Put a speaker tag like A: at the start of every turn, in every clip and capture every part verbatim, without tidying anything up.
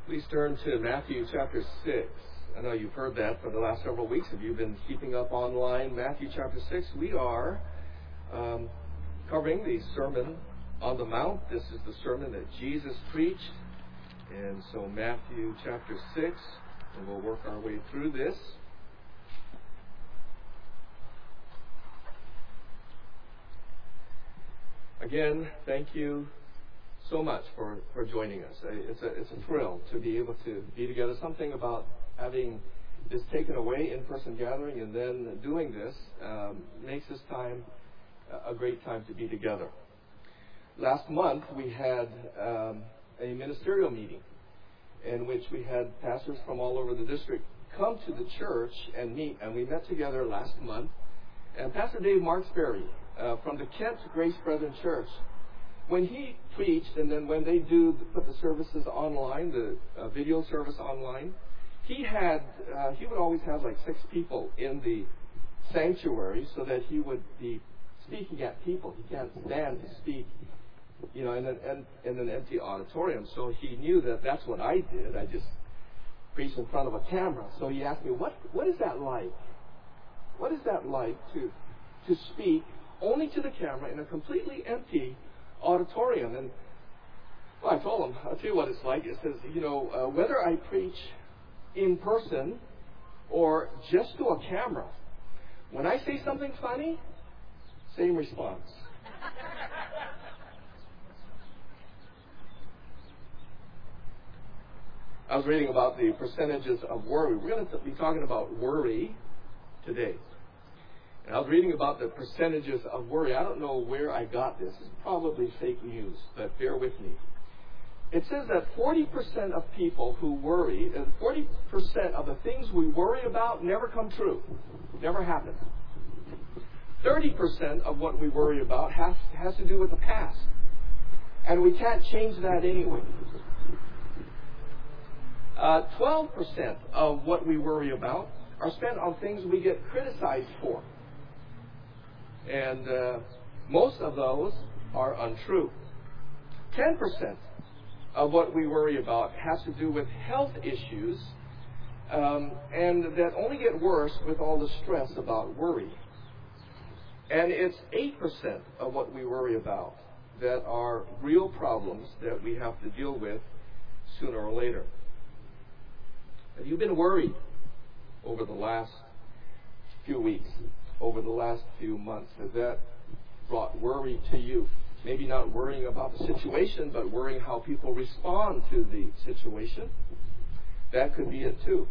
A: Please turn to Matthew chapter six. I know you've heard that for the last several weeks. If you've been keeping up online, Matthew chapter six, we are um, covering the Sermon on the Mount. This is the sermon that Jesus preached. And so Matthew chapter six, and we'll work our way through this. Again, thank you so much for, for joining us. It's a, it's a thrill to be able to be together. Something about having this taken away, in-person gathering, and then doing this um, makes this time a great time to be together. Last month we had um, a ministerial meeting in which we had pastors from all over the district come to the church and meet, and we met together last month. And Pastor Dave Marksberry uh, from the Kent Grace Brethren Church, when he preached, and then when they do put the services online, the uh, video service online, he had uh, he would always have like six people in the sanctuary, so that he would be speaking at people. He can't stand to speak, you know, in an in an empty auditorium. So he knew that that's what I did. I just preached in front of a camera. So he asked me, "What what is that like? What is that like to to speak only to the camera in a completely empty auditorium?" And well, I told him, I'll tell you what it's like. It says, you know, uh, whether I preach in person or just to a camera, when I say something funny, same response. I was reading about the percentages of worry. We're going to be talking about worry today. And I was reading about the percentages of worry. I don't know where I got this. It's probably fake news, but bear with me. It says that forty percent of people who worry, uh, forty percent of the things we worry about never come true, never happen. thirty percent of what we worry about has, has to do with the past. And we can't change that anyway. Uh, twelve percent of what we worry about are spent on things we get criticized for. And uh, most of those are untrue. ten percent of what we worry about has to do with health issues, um, and that only get worse with all the stress about worry. And it's eight percent of what we worry about that are real problems that we have to deal with sooner or later. Have you been worried over the last few weeks, over the last few months? Has that brought worry to you? Maybe not worrying about the situation, but worrying how people respond to the situation. That could be it too.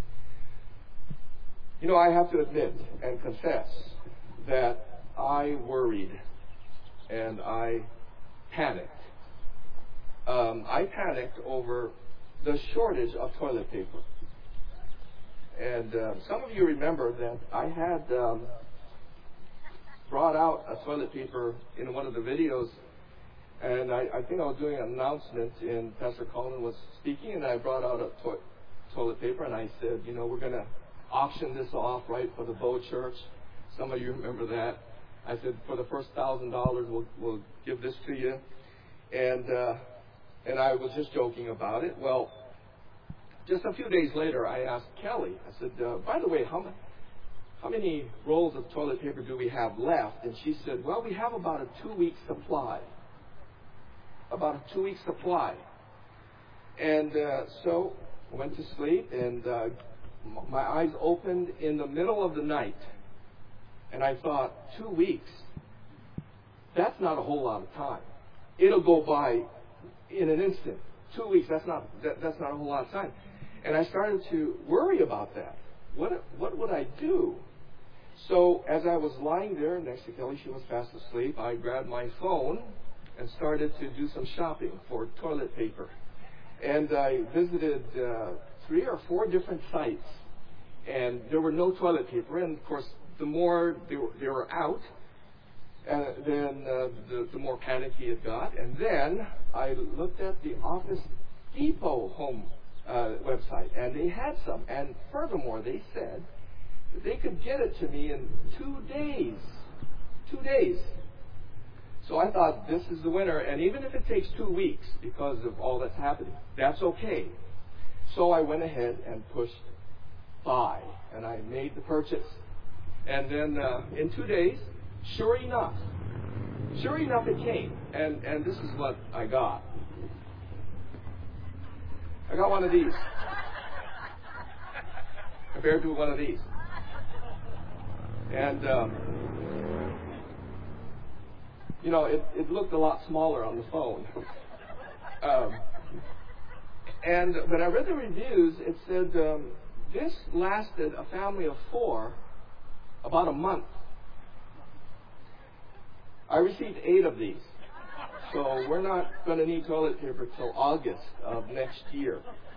A: You know, I have to admit and confess that I worried and I panicked. Um, I panicked over the shortage of toilet paper. And uh, some of you remember that I had um, brought out a toilet paper in one of the videos, and I, I think I was doing an announcement, and Pastor Colin was speaking, and I brought out a to- toilet paper, and I said, you know, we're going to auction this off, right, for the Bow Church. Some of you remember that. I said, for the first thousand dollars, we'll we'll give this to you, and uh, and I was just joking about it. Well, just a few days later, I asked Kelly. I said, uh, by the way, how many how many rolls of toilet paper do we have left? And she said, well, we have about a two-week supply. About a two-week supply. And uh, so I went to sleep, and uh, my eyes opened in the middle of the night. And I thought, two weeks, that's not a whole lot of time. It'll go by in an instant. Two weeks, that's not that, that's not a whole lot of time. And I started to worry about that. What what would I do? So as I was lying there next to Kelly, she was fast asleep, I grabbed my phone and started to do some shopping for toilet paper. And I visited uh, three or four different sites, and there were no toilet paper. And of course, the more they were, they were out, uh, then uh, the, the more panicky it got. And then I looked at the Office Depot home uh, website, and they had some. And furthermore, they said that they could get it to me in two days. Two days. So I thought, this is the winner. And even if it takes two weeks because of all that's happening, that's okay. So I went ahead and pushed buy, and I made the purchase. And then uh, in two days, sure enough, sure enough it came. And, and this is what I got. I got one of these. Compared to one of these. And, um, you know, it, it looked a lot smaller on the phone. Um, and when I read the reviews, it said um, this lasted a family of four about a month. I received eight of these. So we're not going to need toilet paper till August of next year.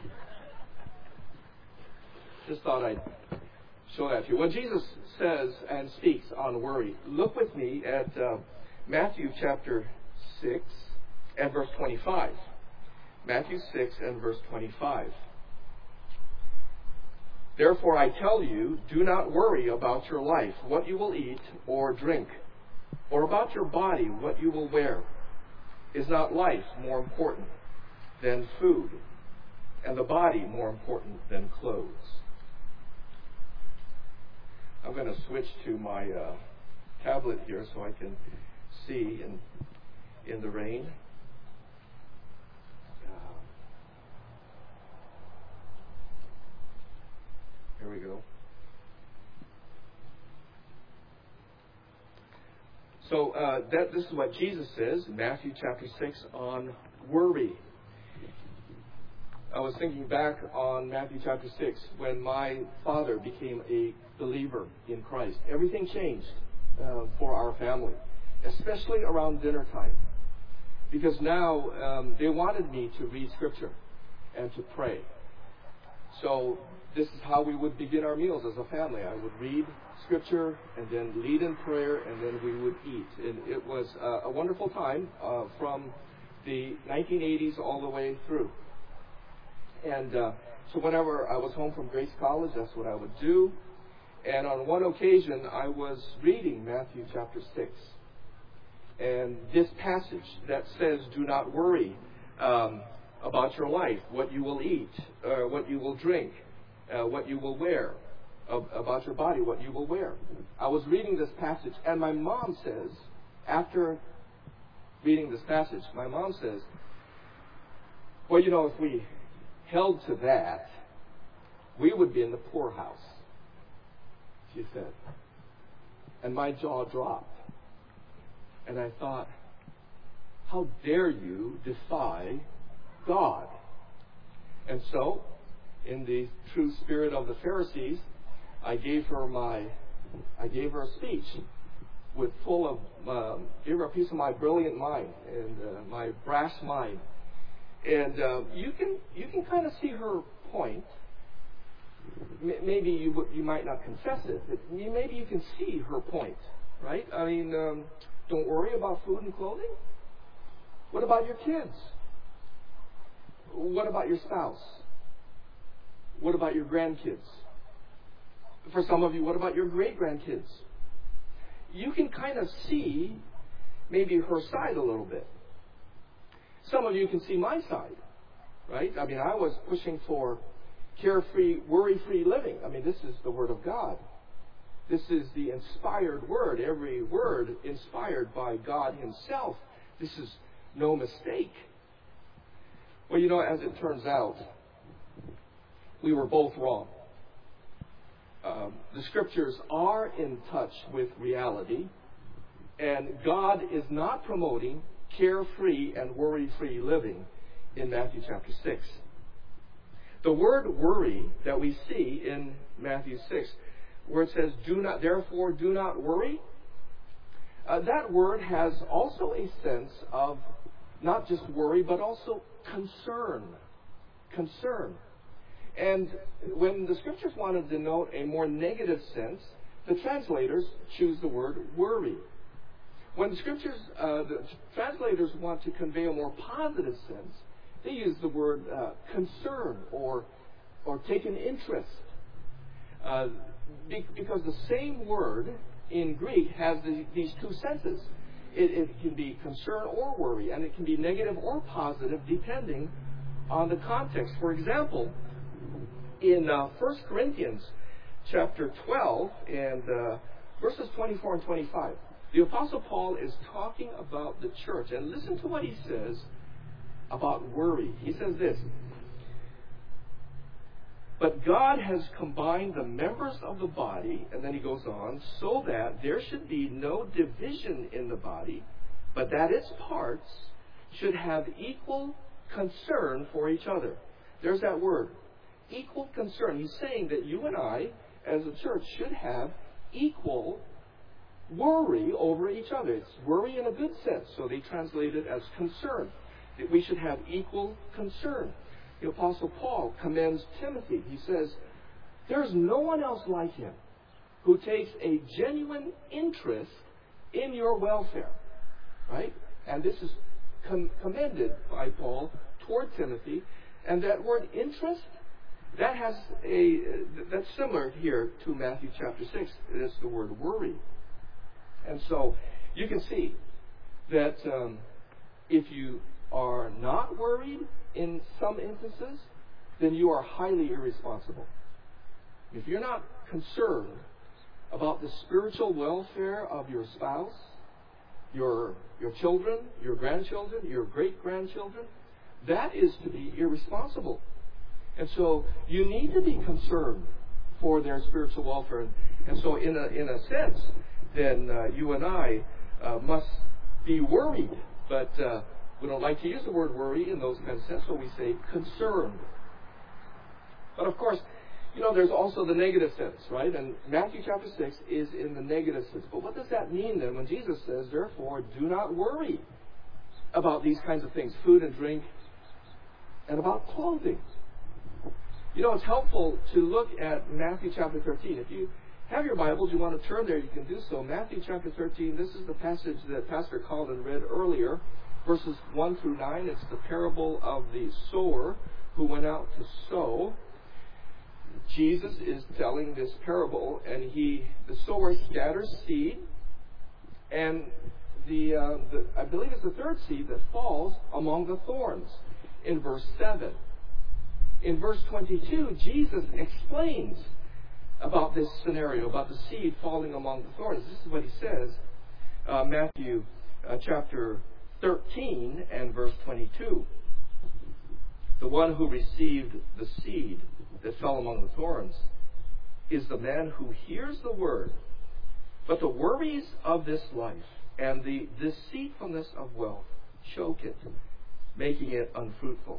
A: Just thought I'd show that to you. When Jesus says and speaks on worry, look with me at uh, Matthew chapter six and verse twenty-five. Matthew six and verse twenty-five. Therefore I tell you, do not worry about your life, what you will eat or drink, or about your body, what you will wear. Is not life more important than food, and the body more important than clothes? I'm going to switch to my uh, tablet here so I can see in, in the rain. Uh, here we go. So uh, that this is what Jesus says in Matthew chapter six on worry. I was thinking back on Matthew chapter six when my father became a believer in Christ. Everything changed uh, for our family, especially around dinner time, because now um, they wanted me to read Scripture and to pray. So this is how we would begin our meals as a family. I would read Scripture and then lead in prayer, and then we would eat. And it was uh, a wonderful time uh, from the nineteen eighties all the way through. And uh, so whenever I was home from Grace College, that's what I would do. And on one occasion, I was reading Matthew chapter six. And this passage that says, do not worry um, about your life, what you will eat, uh, what you will drink, uh, what you will wear, about your body, what you will wear. I was reading this passage, and my mom says, after reading this passage, my mom says, well, you know, if we held to that, we would be in the poorhouse, she said. And my jaw dropped. And I thought, how dare you defy God? And so, in the true spirit of the Pharisees, I gave her my, I gave her a speech with full of, um, gave her a piece of my brilliant mind and uh, my brass mind, and uh, you can you can kind of see her point. M- maybe you you might not confess it, but you, maybe you can see her point, right? I mean, um, don't worry about food and clothing. What about your kids? What about your spouse? What about your grandkids? For some of you, what about your great-grandkids? You can kind of see maybe her side a little bit. Some of you can see my side, right? I mean, I was pushing for carefree, worry-free living. I mean, this is the Word of God. This is the inspired Word, every word inspired by God Himself. This is no mistake. Well, you know, as it turns out, we were both wrong. Um, the Scriptures are in touch with reality, and God is not promoting carefree and worry-free living in Matthew chapter six. The word worry that we see in Matthew six, where it says, "Do not, therefore, do not worry," uh, that word has also a sense of not just worry, but also concern. Concern. And when the Scriptures want to denote a more negative sense, the translators choose the word worry. When the Scriptures, uh, the translators want to convey a more positive sense, they use the word uh, concern or or take an interest. Uh, be, because the same word in Greek has the, these two senses. It, it can be concern or worry, and it can be negative or positive depending on the context. For example, In uh, First Corinthians chapter twelve and uh, verses twenty-four and twenty-five, the Apostle Paul is talking about the church. And listen to what he says about worry. He says this: "But God has combined the members of the body," and then he goes on, "so that there should be no division in the body, but that its parts should have equal concern for each other." There's that word, equal concern. He's saying that you and I, as a church, should have equal worry over each other. It's worry in a good sense, so they translate it as concern. That we should have equal concern. The Apostle Paul commends Timothy. He says, "There's no one else like him who takes a genuine interest in your welfare." Right? And this is com- commended by Paul toward Timothy. And that word interest, that has a that's similar here to Matthew chapter six. It's the word worry. And so you can see that um, if you are not worried in some instances, then you are highly irresponsible. If you're not concerned about the spiritual welfare of your spouse, your your children, your grandchildren, your great-grandchildren, that is to be irresponsible. And so you need to be concerned for their spiritual welfare. And, and so in a, in a sense, then uh, you and I uh, must be worried. But uh, we don't like to use the word worry in those kinds of sense, so we say concerned. But of course, you know, there's also the negative sense, right? And Matthew chapter six is in the negative sense. But what does that mean then when Jesus says, "Therefore, do not worry about these kinds of things, food and drink, and about clothing"? You know, it's helpful to look at Matthew chapter thirteen. If you have your Bibles, you want to turn there, you can do so. Matthew chapter thirteen, this is the passage that Pastor Colin read earlier, verses one through nine. It's the parable of the sower who went out to sow. Jesus is telling this parable, and he, the sower scatters seed, and the, uh, the I believe it's the third seed that falls among the thorns in verse seven. In verse twenty-two, Jesus explains about this scenario, about the seed falling among the thorns. This is what he says, uh, Matthew uh, chapter thirteen and verse twenty-two. "The one who received the seed that fell among the thorns is the man who hears the word, but the worries of this life and the deceitfulness of wealth choke it, making it unfruitful."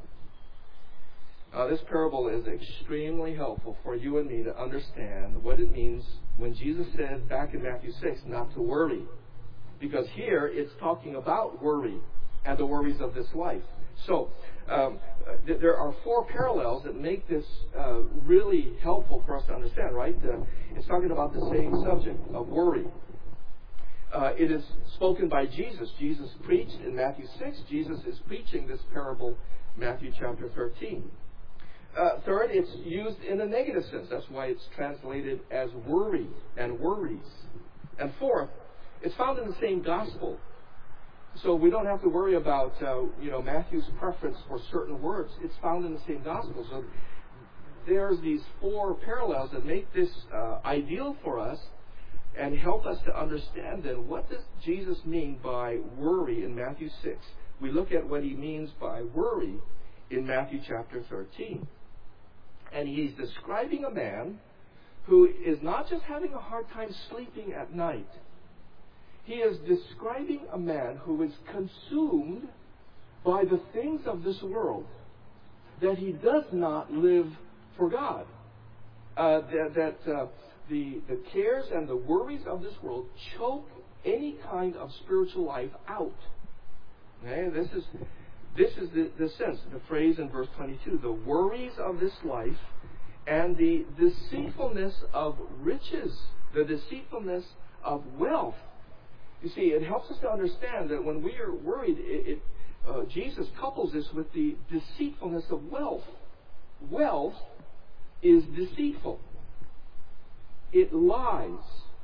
A: Uh, this parable is extremely helpful for you and me to understand what it means when Jesus said back in Matthew six not to worry. Because here it's talking about worry and the worries of this life. So um, th- there are four parallels that make this uh, really helpful for us to understand, right? Uh, it's talking about the same subject of worry. Uh, it is spoken by Jesus. Jesus preached in Matthew six. Jesus is preaching this parable, Matthew chapter thirteen. Uh, third, it's used in a negative sense. That's why it's translated as worry and worries. And fourth, it's found in the same gospel. So we don't have to worry about, uh, you know, Matthew's preference for certain words. It's found in the same gospel. So there's these four parallels that make this uh, ideal for us and help us to understand then what does Jesus mean by worry in Matthew six. We look at what he means by worry in Matthew chapter thirteen. And he's describing a man who is not just having a hard time sleeping at night. He is describing a man who is consumed by the things of this world, that he does not live for God. Uh, that that uh, the, the cares and the worries of this world choke any kind of spiritual life out. Okay? This is this is the, the sense, the phrase in verse twenty-two, the worries of this life and the deceitfulness of riches, the deceitfulness of wealth. You see, it helps us to understand that when we are worried, it, it, uh, Jesus couples this with the deceitfulness of wealth. Wealth is deceitful. It lies.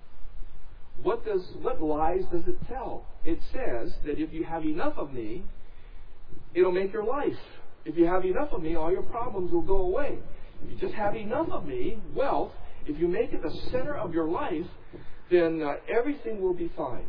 A: What does what lies does it tell? It says that if you have enough of me, it'll make your life. If you have enough of me, all your problems will go away. you just have enough of me, wealth, if you make it the center of your life, then uh, everything will be fine.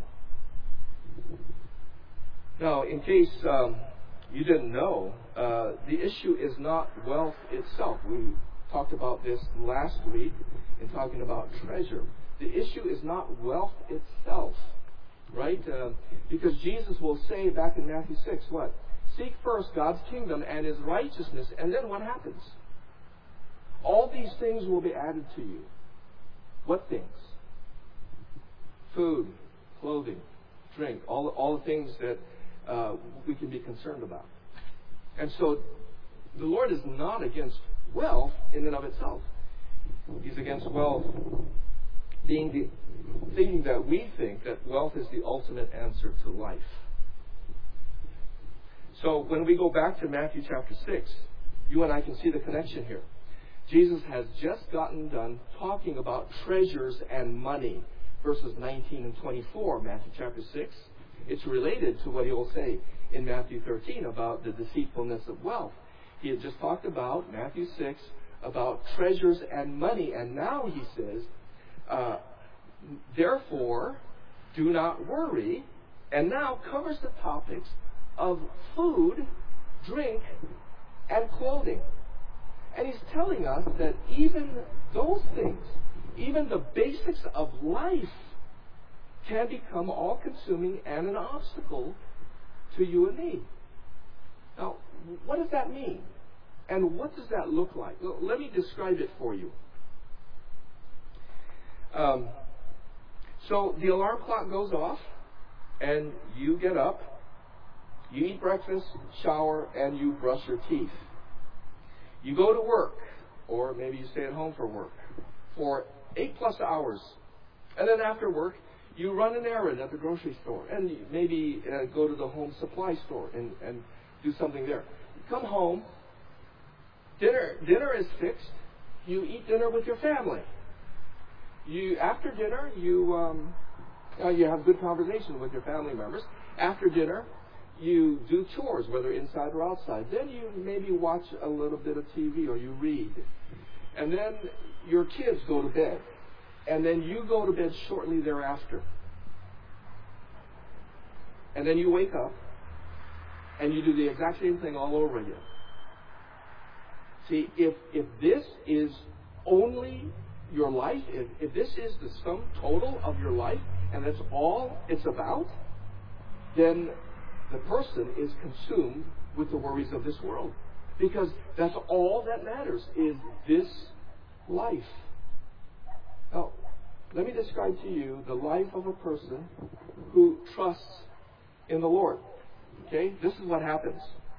A: Now, in case um, you didn't know, uh, the issue is not wealth itself. We talked about this last week in talking about treasure. The issue is not wealth itself, right? Uh, because Jesus will say back in Matthew six, what? Seek first God's kingdom and His righteousness, and then what happens? All these things will be added to you. What things? Food, clothing, drink, all, all the things that uh, we can be concerned about. And so the Lord is not against wealth in and of itself. He's against wealth being the thinking that we think that wealth is the ultimate answer to life. So when we go back to Matthew chapter six, you and I can see the connection here. Jesus has just gotten done talking about treasures and money, verses nineteen and twenty-four, Matthew chapter six. It's related to what he will say in Matthew thirteen about the deceitfulness of wealth. He had just talked about, Matthew six, about treasures and money, and now he says, uh, therefore, do not worry, and now covers the topics of food, drink, and clothing. And he's telling us that even those things, even the basics of life, can become all-consuming and an obstacle to you and me. Now, what does that mean? And what does that look like? Well, let me describe it for you. Um, so the alarm clock goes off, and you get up, you eat breakfast, shower, and you brush your teeth. You go to work, or maybe you stay at home for work, for eight plus hours. And then after work, you run an errand at the grocery store, and you maybe uh, go to the home supply store and, and do something there. You come home, dinner dinner is fixed. You eat dinner with your family. You after dinner, you um, uh, you have good conversation with your family members. After dinner, you do chores, whether inside or outside. Then you maybe watch a little bit of T V or you read. And then your kids go to bed. And then you go to bed shortly thereafter. And then you wake up and you do the exact same thing all over again. See, if if this is only your life, if, if this is the sum total of your life, and that's all it's about, then the person is consumed with the worries of this world. Because that's all that matters, is this life. Now, let me describe to you the life of a person who trusts in the Lord. Okay? This is what happens.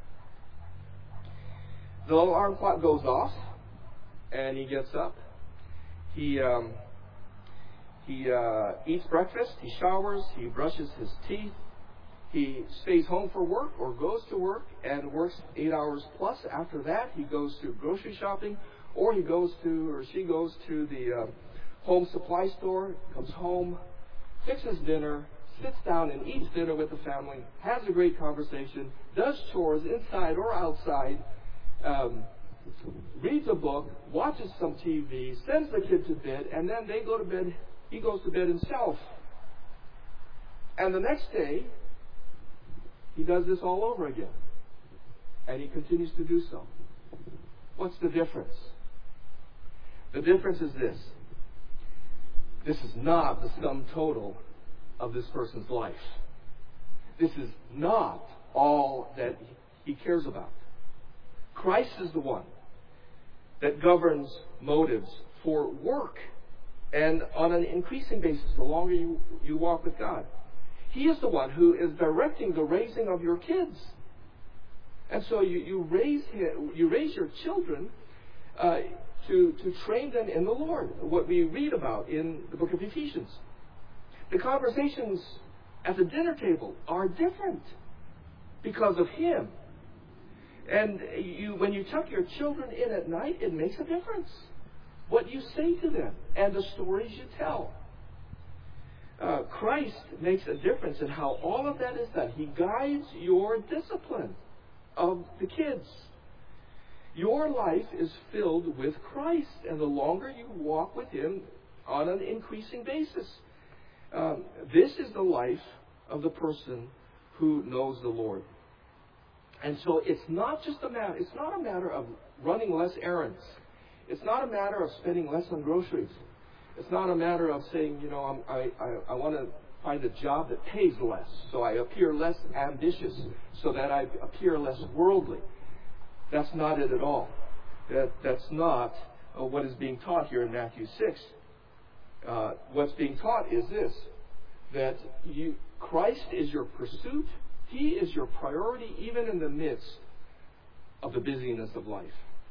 A: The alarm clock goes off, and he gets up. He um, he uh, eats breakfast. He showers. He brushes his teeth. He stays home for work or goes to work and works eight hours plus. After that, he goes to grocery shopping, or he goes to, or she goes to the uh, home supply store, comes home, fixes dinner, sits down and eats dinner with the family, has a great conversation, does chores inside or outside, um, reads a book, watches some T V, sends the kid to bed, and then they go to bed, he goes to bed himself. And the next day, he does this all over again. And he continues to do so. What's the difference? The difference is this. This is not the sum total of this person's life. This is not all that he cares about. Christ is the one that governs motives for work, and on an increasing basis, the longer you, you walk with God. He is the one who is directing the raising of your kids. And so you, you raise you raise your children uh, to, to train them in the Lord, what we read about in the book of Ephesians. The conversations at the dinner table are different because of Him. And you, when you tuck your children in at night, it makes a difference. What you say to them and the stories you tell. Uh, Christ makes a difference in how all of that is done. He guides your discipline of the kids. Your life is filled with Christ, and the longer you walk with Him on an increasing basis. Um, this is the life of the person who knows the Lord. And so it's not just a matter, it's not a matter of running less errands. It's not a matter of spending less on groceries. It's not a matter of saying, you know, I'm, I, I, I want to find a job that pays less, so I appear less ambitious, so that I appear less worldly. That's not it at all. That, that's not uh, what is being taught here in Matthew six. Uh, what's being taught is this, that you, Christ is your pursuit. He is your priority, even in the midst of the busyness of life.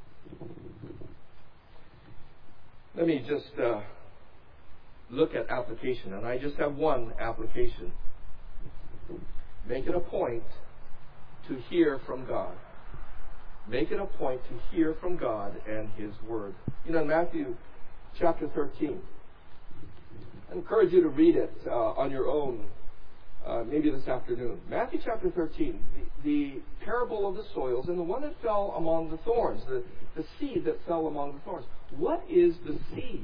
A: Let me just uh, look at application, and I just have one application. Make it a point to hear from God. Make it a point to hear from God and His Word. You know, in Matthew chapter thirteen, I encourage you to read it uh, on your own, uh, maybe this afternoon. Matthew chapter thirteen, the, the parable of the soils, and the one that fell among the thorns, the, the seed that fell among the thorns. What is the seed?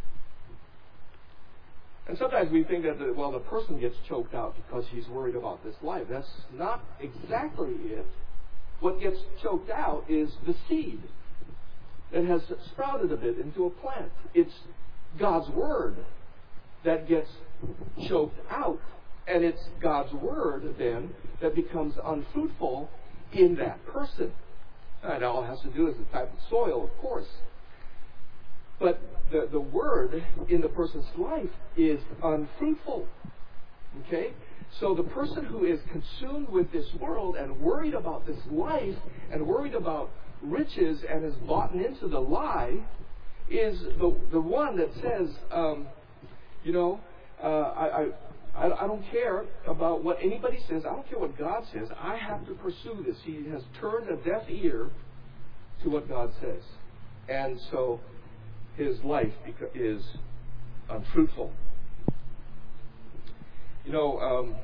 A: And sometimes we think that, the, well, the person gets choked out because he's worried about this life. That's not exactly it. What gets choked out is the seed that has sprouted a bit into a plant. It's God's Word that gets choked out. And it's God's Word, then, that becomes unfruitful in that person. And all it has to do is the type of soil, of course. But the, the Word in the person's life is unfruitful. Okay? So the person who is consumed with this world and worried about this life and worried about riches and is bought into the lie is the the one that says, um, you know, uh, I, I I don't care about what anybody says. I don't care what God says. I have to pursue this. He has turned a deaf ear to what God says. And so his life is unfruitful. You know, um,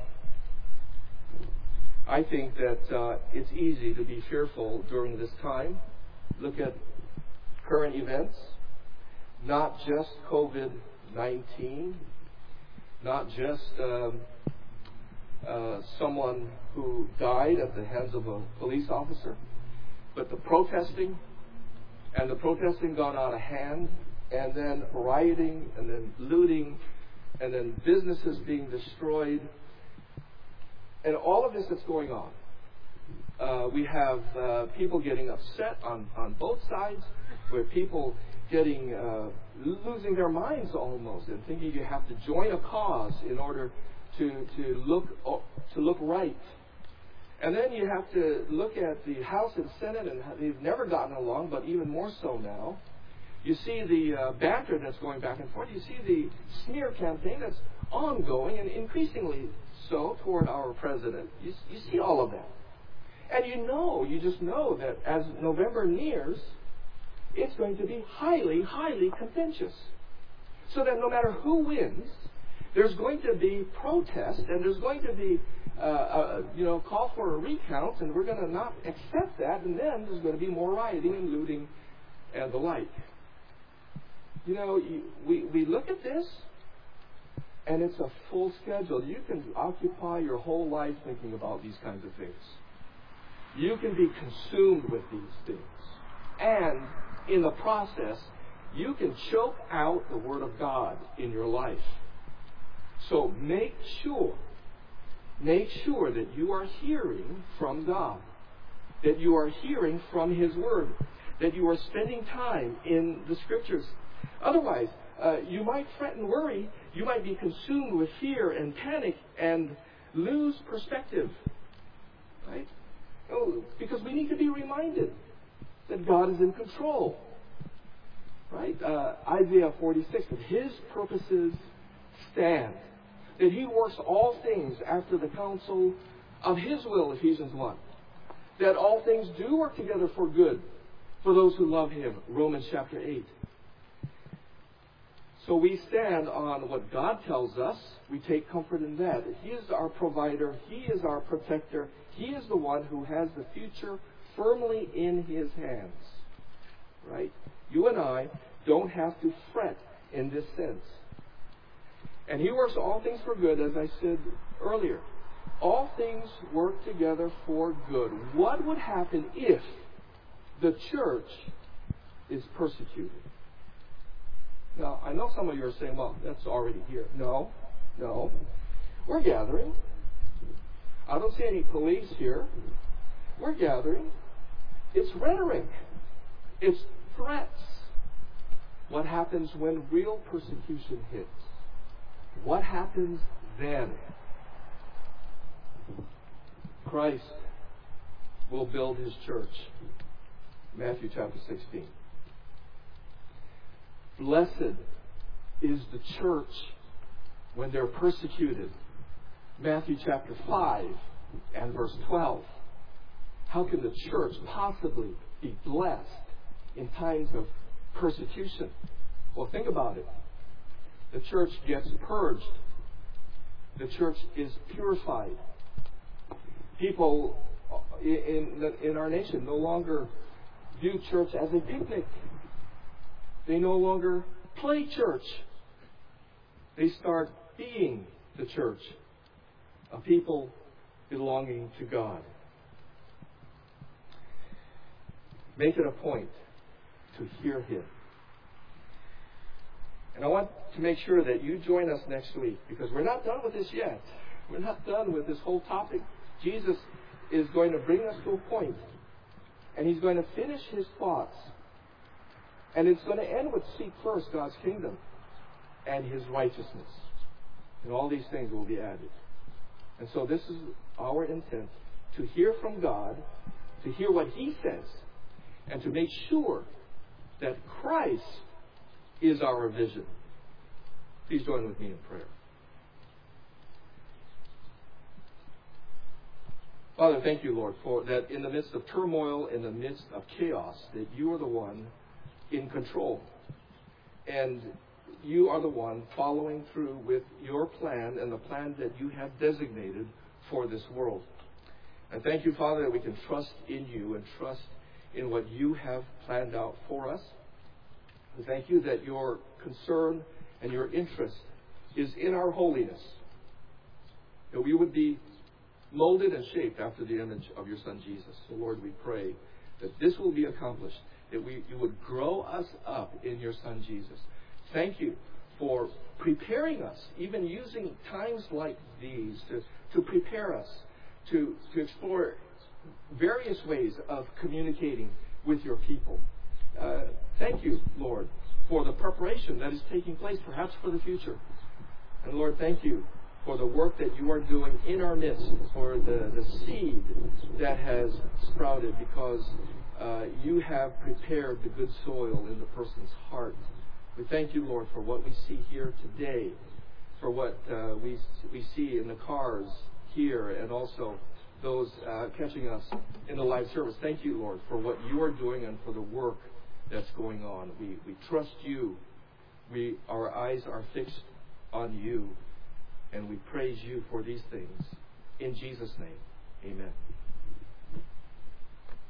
A: I think that uh, it's easy to be fearful during this time. Look at current events, not just COVID nineteen, not just um, uh, someone who died at the hands of a police officer, but the protesting, and the protesting got out of hand, and then rioting, and then looting, and then businesses being destroyed, and all of this that's going on. Uh, we have uh, people getting upset on, on both sides, where people getting uh, losing their minds almost, and thinking you have to join a cause in order to to look to look right. And then you have to look at the House and Senate, and they've never gotten along, but even more so now. You see the uh, banter that's going back and forth. You see the smear campaign that's ongoing and increasingly so toward our president. You, you see all of that. And you know, you just know that as November nears, it's going to be highly, highly contentious. So that no matter who wins, there's going to be protest, and there's going to be, uh, uh, you know, call for a recount, and we're going to not accept that, and then there's going to be more rioting and looting and the like. You know, you, we, we look at this, and it's a full schedule. You can occupy your whole life thinking about these kinds of things. You can be consumed with these things. And in the process, you can choke out the Word of God in your life. So make sure, make sure that you are hearing from God, that you are hearing from His Word, that you are spending time in the Scriptures. Otherwise, uh, you might fret and worry. You might be consumed with fear and panic and lose perspective. Right? Oh, because we need to be reminded that God is in control. Right? Uh, Isaiah forty-six, that His purposes stand. That He works all things after the counsel of His will, Ephesians one. That all things do work together for good for those who love Him, Romans chapter eight. So we stand on what God tells us. We take comfort in that. He is our provider. He is our protector. He is the one who has the future firmly in His hands. right? You and I don't have to fret in this sense. And He works all things for good, as I said earlier. All things work together for good. What would happen if the church is persecuted? Now, I know some of you are saying, well, that's already here. No, no. We're gathering. I don't see any police here. We're gathering. It's rhetoric. It's threats. What happens when real persecution hits? What happens then? Christ will build His church. Matthew chapter sixteen. Blessed is the church when they're persecuted. Matthew chapter five and verse twelve. How can the church possibly be blessed in times of persecution? Well, think about it. The church gets purged. The church is purified. People in, in our nation no longer view church as a picnic. They no longer play church. They start being the church, a people belonging to God. Make it a point to hear Him. And I want to make sure that you join us next week, because we're not done with this yet. We're not done with this whole topic. Jesus is going to bring us to a point, and He's going to finish His thoughts. And it's going to end with seek first God's kingdom and His righteousness. And all these things will be added. And so this is our intent, to hear from God, to hear what He says, and to make sure that Christ is our vision. Please join with me in prayer. Father, thank you, Lord, for that in the midst of turmoil, in the midst of chaos, that you are the one in control. And you are the one following through with your plan and the plan that you have designated for this world. And thank you, Father, that we can trust in you and trust in what you have planned out for us. And thank you that your concern and your interest is in our holiness, that we would be molded and shaped after the image of your Son Jesus. So, Lord, we pray that this will be accomplished, that we, you would grow us up in your Son Jesus. Thank you for preparing us, even using times like these to, to prepare us to, to explore various ways of communicating with your people. Uh, thank you, Lord, for the preparation that is taking place, perhaps for the future. And Lord, thank you for the work that you are doing in our midst, for the, the seed that has sprouted, because uh, you have prepared the good soil in the person's heart. We thank you, Lord, for what we see here today, for what uh, we, we see in the cars here, and also those uh, catching us in the live service. Thank you, Lord, for what you are doing and for the work that's going on. We, we trust you. We, our eyes are fixed on you. And we praise you for these things. In Jesus' name, amen.